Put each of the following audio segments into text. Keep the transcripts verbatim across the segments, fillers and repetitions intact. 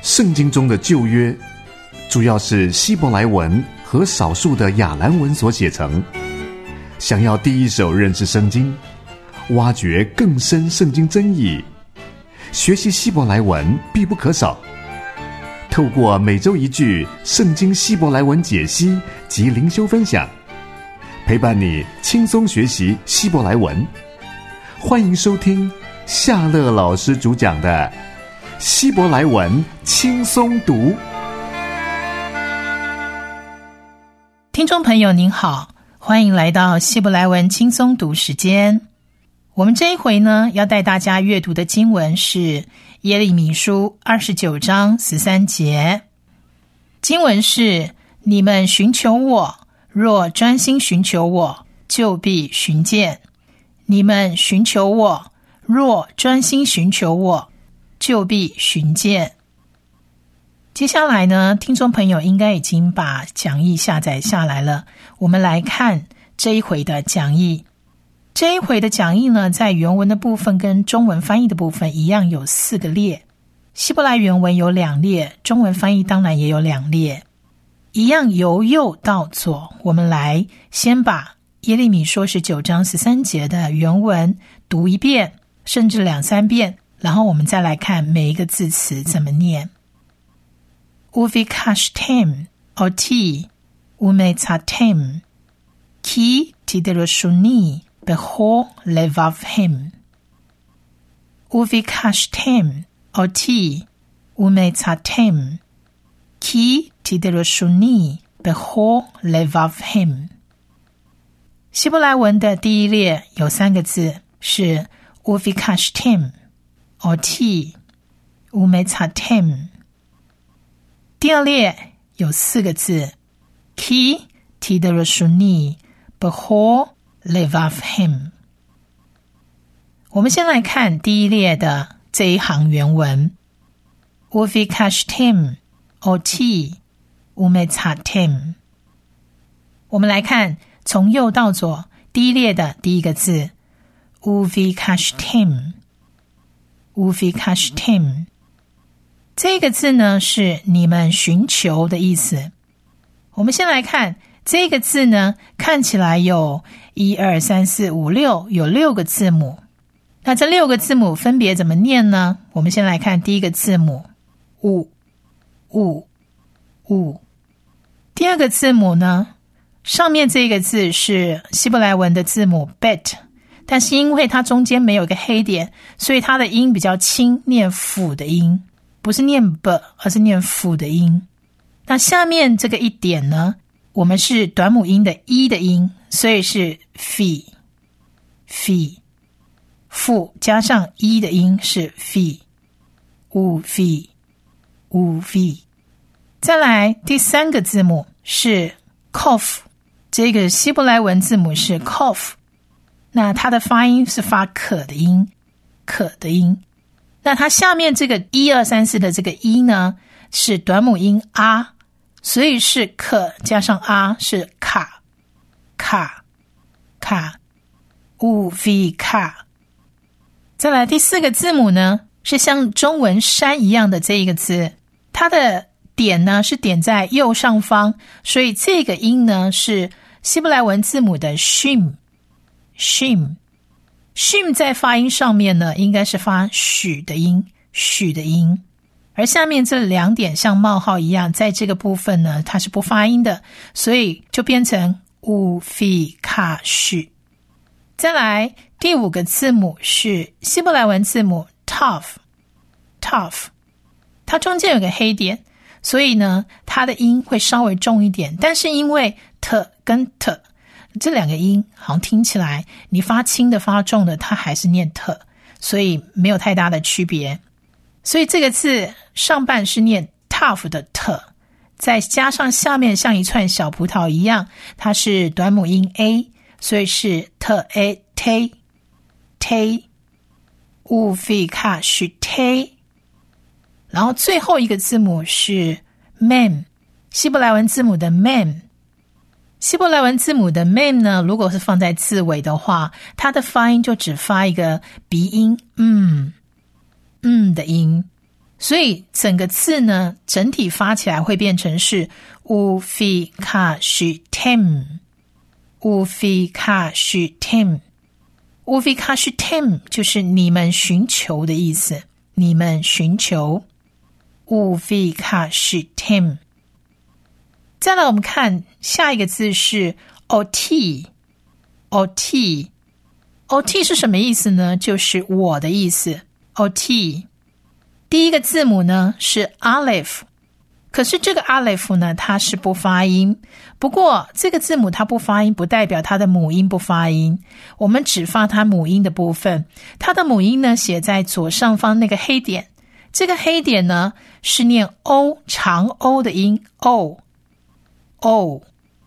圣经中的旧约主要是希伯来文和少数的亚兰文所写成。想要第一手认识圣经，挖掘更深圣经真意，学习希伯来文必不可少。透过每周一句圣经希伯来文解析及灵修分享，陪伴你轻松学习希伯来文。欢迎收听夏乐老师主讲的希伯来文轻松读。 听众朋友您好，欢迎来到希伯来文轻松读时间。我们这一回呢，要带大家阅读的经文是耶利米书二十九章十三节。经文是：你们寻求我，若专心寻求我，就必寻见。你们寻求我，若专心寻求我，就必寻见。接下来呢，听众朋友应该已经把讲义下载下来了。我们来看这一回的讲义。这一回的讲义呢，在原文的部分跟中文翻译的部分一样有四个列，希伯来原文有两列，中文翻译当然也有两列，一样由右到左。我们来先把耶利米书十九章十三节的原文读一遍，甚至两三遍，然后我们再来看每一个字词怎么念。Uvikashtem oti umetzatem ki tideroshuni bechor levavhem. Uvikashtem oti umetzatem ki tideroshuni bechor levavhem. 希伯来文的第一列有三个字是 Uvikashtem oti umetzatem。第二列有四个字 Ki tideroshuni bechor levavhem。 我们先来看第一列的这一行原文 Uvikashtem oti umetzatem。 我们来看从右到左第一列的第一个字 Uvikashtem Uvikashtem， 这个字呢是你们寻求的意思。我们先来看这个字呢，看起来有一二三四五六，有六个字母。那这六个字母分别怎么念呢？我们先来看第一个字母 u u u。 第二个字母呢，上面这个字是希伯来文的字母 bet， 但是因为它中间没有一个黑点，所以它的音比较轻，念辅的音，不是念 b， 而是念辅的音。那下面这个一点呢，我们是短母音的一的音，所以是 phi phi， 辅加上一的音是 phi u phi u phi。 再来第三个字母是 kof， 这个希伯来文字母是 kof， 那它的发音是发可的音，可的音。那它下面这个一二三四的这个一呢，是短母音 a， 所以是可加上 a 是卡卡卡 u v 卡。再来第四个字母呢，是像中文山一样的这一个字，它的点呢是点在右上方，所以这个音呢是希伯来文字母的 shim shim shim 在发音上面呢，应该是发许的音，许的音。而下面这两点像冒号一样，在这个部分呢，它是不发音的，所以就变成 u fi ka shi。 再来第五个字母是希伯来文字母 tav tav， 它中间有个黑点，所以呢，它的音会稍微重一点，但是因为 t 跟 t这两个音好像听起来你发轻的发重的它还是念 t， 所以没有太大的区别。所以这个字上半是念 tough 的 t， 再加上下面像一串小葡萄一样，它是短母音 a， 所以是 t a t t u v k sh t。 然后最后一个字母是 mem， 希伯来文字母的 mem。希伯来文字母的 mem 呢，如果是放在字尾的话，它的发音就只发一个鼻音嗯嗯的音， 所以整个字呢，整体发起来会变成是 ufikashitem ufikashitem ufikashitem 就是你们寻求的意思，你们寻求 ufikashitem。 再来我们看下一个字是 ot ot ot 是什么意思呢？就是我的意思。 ot 第一个字母呢是 aleph， 可是这个 aleph 呢它是不发音，不过这个字母它不发音不代表它的母音不发音，我们只发它母音的部分。它的母音呢写在左上方那个黑点，这个黑点呢是念 o 长 o 的音 o o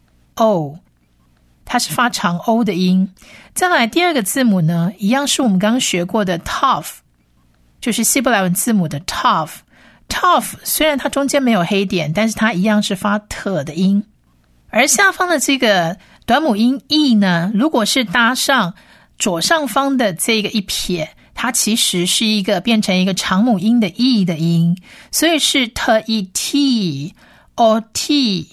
o， 它是发长 o 的音。再来第二个字母呢，一样是我们刚刚学过的 taf， 就是希伯来文字母的 taf。 taf 虽然它中间没有黑点，但是它一样是发 t 的音。而下方的这个短母音 e 呢，如果是搭上左上方的这个一撇，它其实是一个变成一个长母音的 e 的音，所以是 t e t o t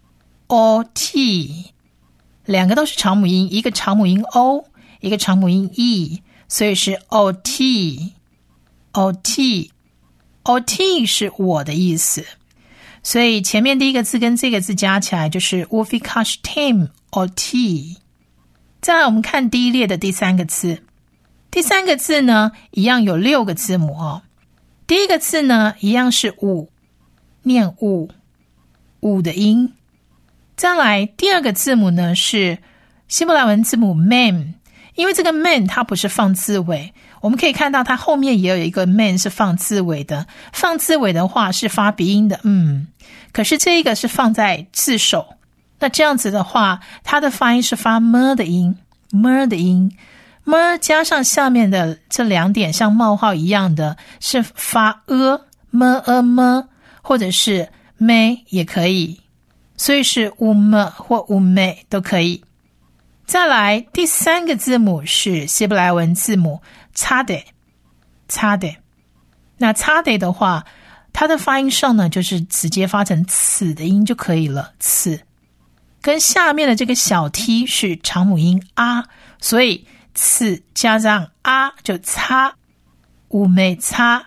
o t， 两个都是长母音，一个长母音 o， 一个长母音 e， 所以是 o t o t o t 是我的意思。所以前面第一个字跟这个字加起来就是 ufikashitem ot。 再来我们看第一列的第三个字，第三个字呢一样有六个字母哦。第一个字呢一样是五，念五五的音。再来第二个字母呢是希伯来文字母 mem， 因为这个 mem 它不是放字尾，我们可以看到它后面也有一个 mem 是放字尾的，放字尾的话是发鼻音的嗯，可是这一个是放在字首，那这样子的话它的发音是发 m 的音 m 的音 m 加上下面的这两点像冒号一样的是发 e m e m 或者是 me 也可以，所以是 um 或 um 都可以。再来第三个字母是希伯来文字母 tzadeh tzadeh， 那 tzadeh 的话它的发音上呢就是直接发成此的音就可以了，此跟下面的这个小 t 是长母音 a， 所以此加上 a 就擦 um 擦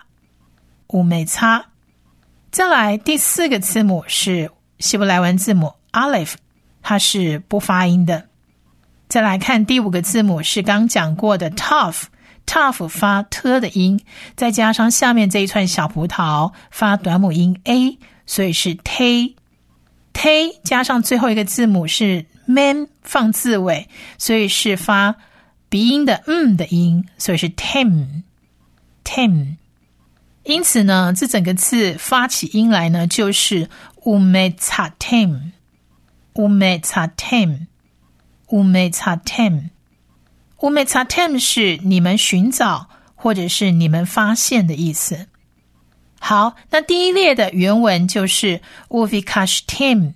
um 擦。再来第四个字母是希伯来文字母 aleph， 它是不发音的。再来看第五个字母是刚讲过的 taf， taf 发 t 的音，再加上下面这一串小葡萄发短母音 a， 所以是 te te 加上最后一个字母是 men 放字尾，所以是发鼻音的嗯的音，所以是 tem tem。 因此呢这整个字发起音来呢就是 umetzatem umetzatem umetzatem umetzatem 是你们寻找或者是你们发现的意思。好，那第一列的原文就是 ufikashitem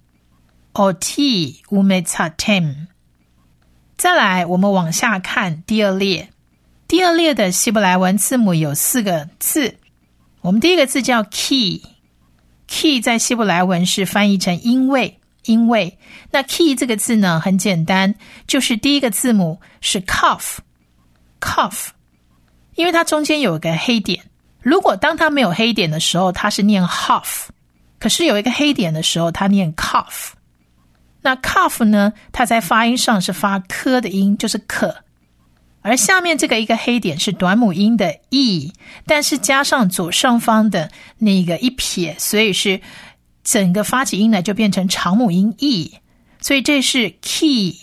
ot umetzatem。 再来我们往下看第二列，第二列的希伯来文字母有四个字，我们第一个字叫 key， key 在希伯来文是翻译成因为因为，那 key 这个字呢很简单，就是第一个字母是 kaf kaf， 因为它中间有一个黑点，如果当它没有黑点的时候它是念 half， 可是有一个黑点的时候它念 kaf。 那 kaf 呢它在发音上是发科的音，就是可，而下面这个一个黑点是短母音的 e， 但是加上左上方的那个一撇，所以是整个发起音呢就变成长母音 e， 所以这是 key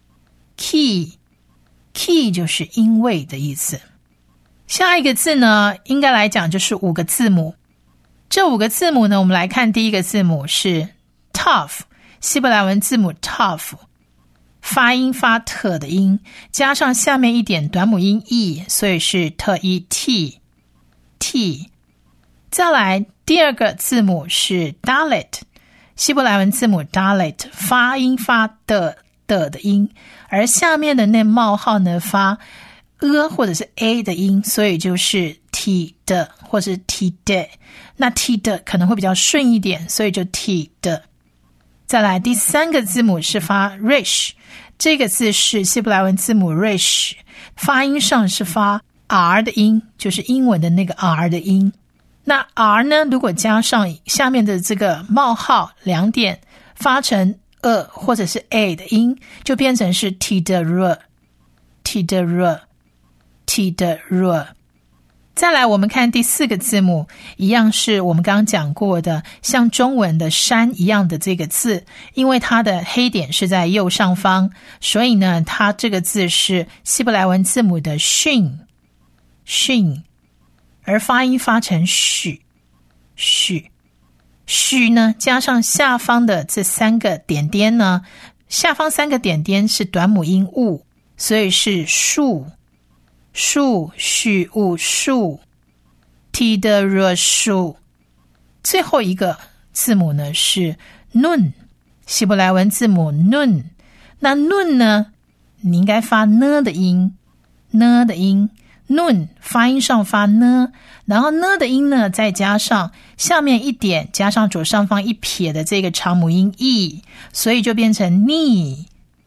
key key 就是因为的意思。下一个字呢应该来讲就是五个字母，这五个字母呢我们来看第一个字母是 taf， 希伯来文字母 taf， 发音发 t 的音，加上下面一点短母音 e， 所以是 t e t t。 再来第二个字母是 dalet， 希伯来文字母 dalet， 发音发的的的音，而下面的那冒号呢发 e 或者是 a 的音，所以就是 t t 的或是 t 的，那 t 的可能会比较顺一点，所以就 t 的。再来第三个字母是发 rish， 这个字是希伯来文字母 rish， 发音上是发 r 的音，就是英文的那个 r 的音。那 r 呢，如果加上下面的这个冒号两点，发成 a 或者是 a 的音，就变成是 t 的 r t 的 r t 的 r。 再来我们看第四个字母，一样是我们刚刚讲过的像中文的山一样的这个字，因为它的黑点是在右上方，所以呢它这个字是希伯来文字母的 shin shin， 而发音发成许许许呢，加上下方的这三个点点呢，下方三个点点是短母音 u， 所以是树树许物树 t 的 r 树。最后一个字母呢是 nun， 希伯来文字母 nun。 那 nun 呢，你应该发呢的音，呢的音 nun 发音上发呢，然后呢的音呢再加上下面一点加上左上方一撇的这个长母音 e， 所以就变成 ni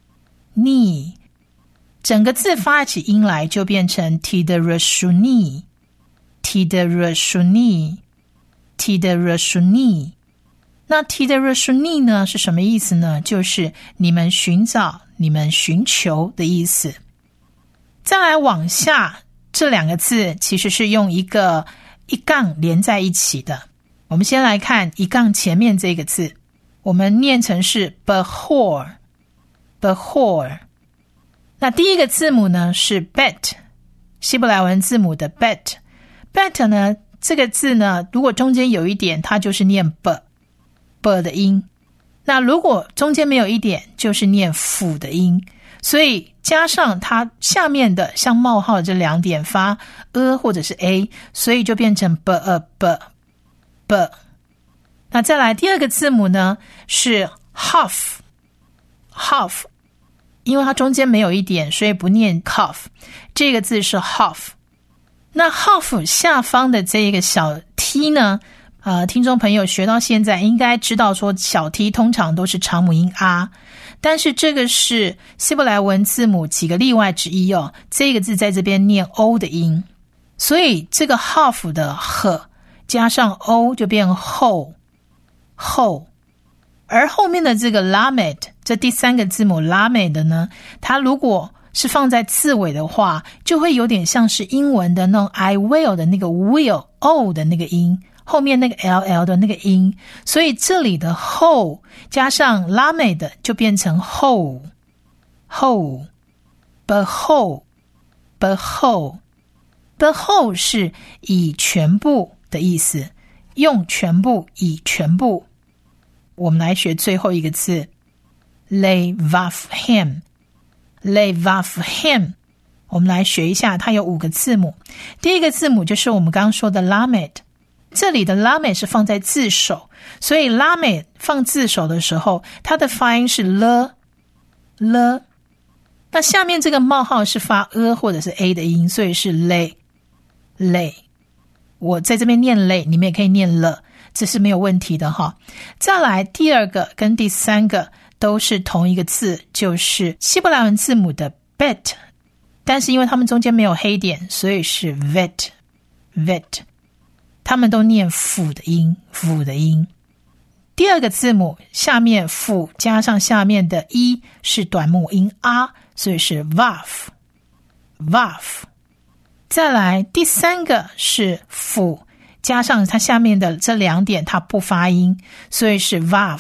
ni，整个字发起音来就变成 t 的 r 舒尼 t 的 r 舒尼 t 的 r 舒尼。那 t 的 r 舒尼呢是什么意思呢？就是你们寻找你们寻求的意思。再来往下，这两个字其实是用一个一杠连在一起的。我们先来看一杠前面这个字，我们念成是 behor behor。那第一个字母呢是 bet， 希伯来文字母的 bet。 bet 呢这个字呢，如果中间有一点，它就是念 b b 的音，那如果中间没有一点，就是念辅的音，所以加上它下面的像冒号这两点发 a 或者是 a， 所以就变成 b a b b。 那再来第二个字母呢是 half half，因为它中间没有一点，所以不念 cough， 这个字是 half。 那 half 下方的这个小 t 呢，呃，听众朋友学到现在应该知道说小 t 通常都是长母音 r， 但是这个是希伯来文字母几个例外之一哦，这个字在这边念 o 的音，所以这个 half 的 h 加上 o 就变 whole whole。而后面的这个 lamed， 这第三个字母 lamed 呢，它如果是放在字尾的话，就会有点像是英文的那种 I will 的那个 will o 的那个音，后面那个 ll 的那个音，所以这里的 whole 加上 lamed 就变成 whole whole behold behold behold 是以全部的意思，用全部以全部。我们来学最后一个字 levavhem levavhem， 我们来学一下，它有五个字母。第一个字母就是我们刚刚说的 lamed， 这里的 lamed 是放在字首，所以 lamed 放字首的时候，它的发音是 l l， 那下面这个冒号是发 a 或者是 a 的音，所以是 le le， 我在这边念 le， 你们也可以念了，这是没有问题的哈。再来第二个跟第三个都是同一个字，就是希伯来文字母的 bet， 但是因为他们中间没有黑点，所以是 vet vet， 他们都念辅的音辅的音。第二个字母下面辅加上下面的一是短母音 r， 所以是 vav vav。 再来第三个是辅加上它下面的这两点它不发音，所以是 vav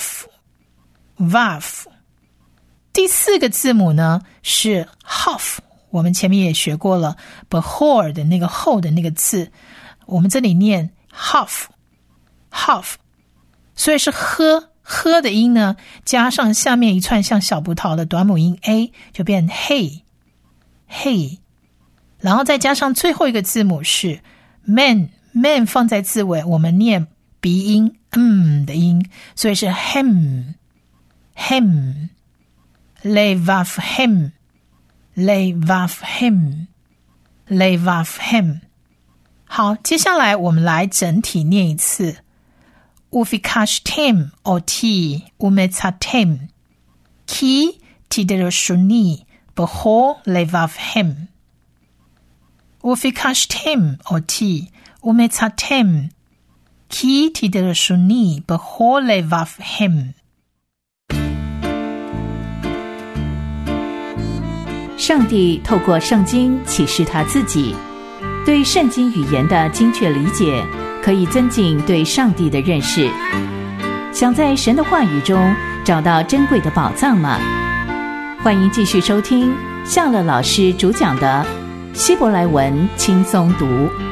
vav。 第四个字母呢是 half， 我们前面也学过了 behor 的那个后的那个字，我们这里念 half half， 所以是呵呵的音呢加上下面一串像小葡萄的短母音 a 就变 hey hey， 然后再加上最后一个字母是 man man 放在字尾，我们念鼻音嗯的音，所以是 hem hem levavhem levavhem levavhem。 好，接下来我们来整体念一次。וביקשתם אותי ומצאתם, כי תדרשוני בכל לבבכם. וביקשתם אותי ומצאתם, כי תדרשוני בכל לבבכם. 上帝透过圣经启示他自己，对圣经语言的精确理解可以增进对上帝的认识。想在神的话语中找到珍贵的宝藏吗？欢迎继续收听夏乐老师主讲的希伯来文轻松读。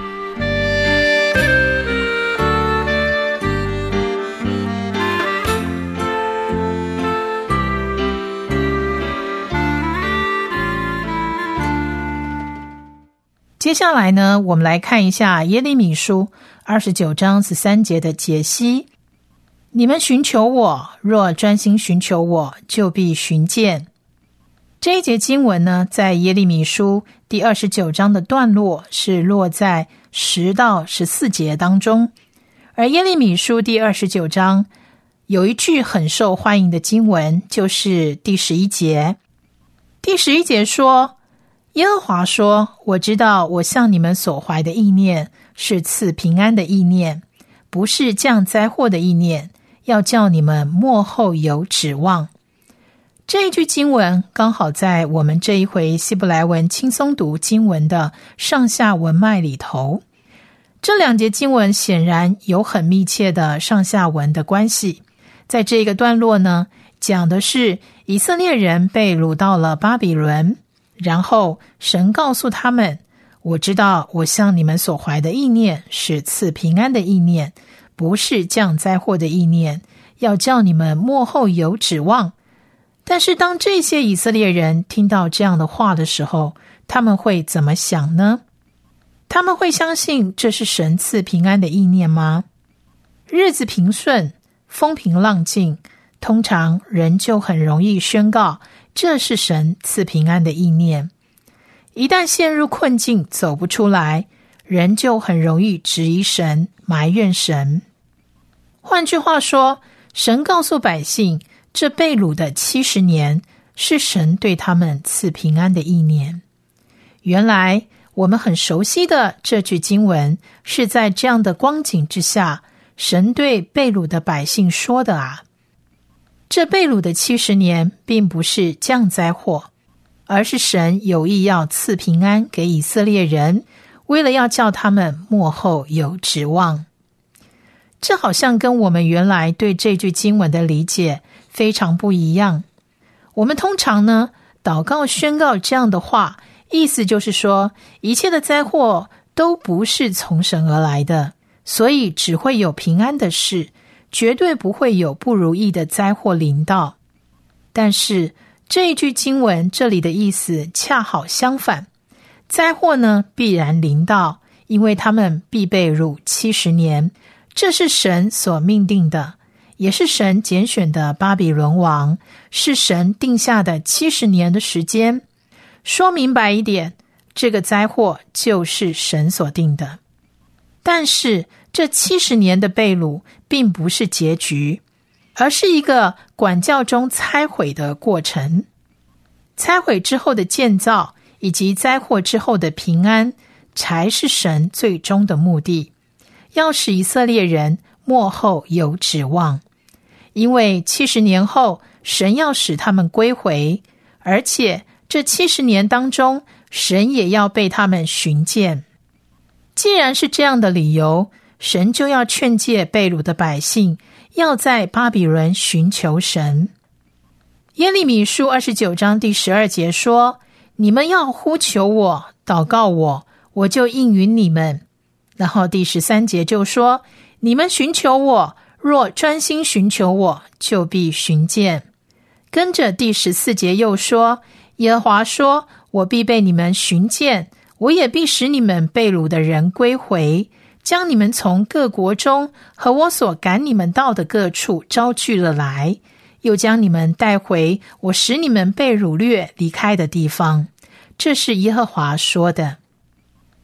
接下来呢，我们来看一下耶利米书二十九章十三节的解析。你们寻求我，若专心寻求我，就必寻见。这一节经文呢，在耶利米书第二十九章的段落是落在十到十四节当中，而耶利米书第二十九章有一句很受欢迎的经文，就是第十一节。第十一节说，耶和华说，我知道我向你们所怀的意念是赐平安的意念，不是降灾祸的意念，要叫你们末后有指望。这一句经文刚好在我们这一回希伯来文轻松读经文的上下文脉里头。这两节经文显然有很密切的上下文的关系。在这个段落呢，讲的是以色列人被掳到了巴比伦，然后神告诉他们，我知道我向你们所怀的意念是赐平安的意念，不是降灾祸的意念，要叫你们末后有指望。但是当这些以色列人听到这样的话的时候，他们会怎么想呢？他们会相信这是神赐平安的意念吗？日子平顺，风平浪静，通常人就很容易宣告这是神赐平安的意念。一旦陷入困境走不出来，人就很容易质疑神，埋怨神。换句话说，神告诉百姓，这被掳的七十年是神对他们赐平安的意念。原来我们很熟悉的这句经文是在这样的光景之下，神对被掳的百姓说的啊。这被掳的七十年并不是降灾祸，而是神有意要赐平安给以色列人，为了要叫他们末后有指望。这好像跟我们原来对这句经文的理解非常不一样。我们通常呢，祷告宣告这样的话，意思就是说，一切的灾祸都不是从神而来的，所以只会有平安的事，绝对不会有不如意的灾祸临到。但是这一句经文这里的意思恰好相反，灾祸呢必然临到，因为他们必被掳七十年，这是神所命定的，也是神拣选的巴比伦王，是神定下的七十年的时间。说明白一点，这个灾祸就是神所定的。但是这七十年的被掳并不是结局，而是一个管教中拆毁的过程。拆毁之后的建造，以及灾祸之后的平安，才是神最终的目的，要使以色列人末后有指望。因为七十年后，神要使他们归回，而且这七十年当中，神也要被他们寻见。既然是这样的理由，神就要劝诫被掳的百姓，要在巴比伦寻求神。耶利米书二十九章第十二节说，你们要呼求我，祷告我，我就应允你们。然后第十三节就说，你们寻求我，若专心寻求我，就必寻见。跟着第十四节又说，耶和华说，我必被你们寻见，我也必使你们被掳的人归回，将你们从各国中和我所赶你们到的各处招聚了来，又将你们带回我使你们被掳掠离开的地方。这是耶和华说的。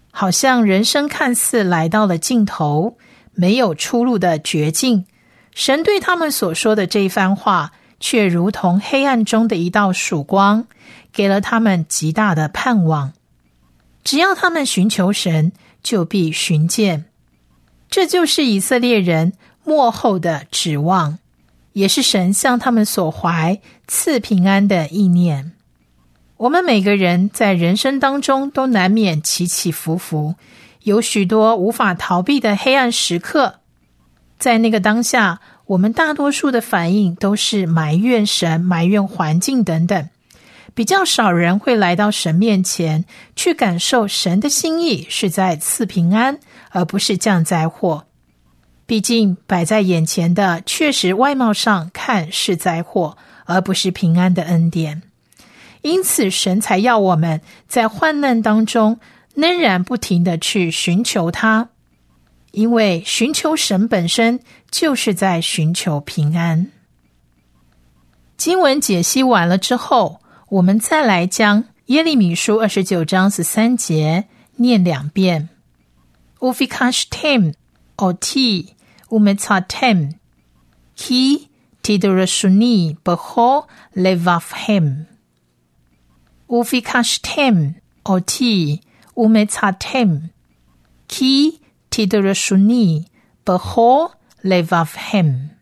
好像人生看似来到了尽头，没有出路的绝境，神对他们所说的这一番话，却如同黑暗中的一道曙光，给了他们极大的盼望。只要他们寻求神，就必寻见。这就是以色列人末后的指望，也是神向他们所怀赐平安的意念。我们每个人在人生当中都难免起起伏伏，有许多无法逃避的黑暗时刻。在那个当下，我们大多数的反应都是埋怨神、埋怨环境等等，比较少人会来到神面前，去感受神的心意是在赐平安，而不是降灾祸。毕竟摆在眼前的确实外貌上看是灾祸，而不是平安的恩典。因此神才要我们在患难当中仍然不停地去寻求他，因为寻求神本身就是在寻求平安。经文解析完了之后，我们再来将耶利米书二十九章十三节念两遍。Ufikashtem oti umetzatem ki tidorashuni beho levavhem Ufikashtem oti umetzatem ki tidorashuni beho levavhem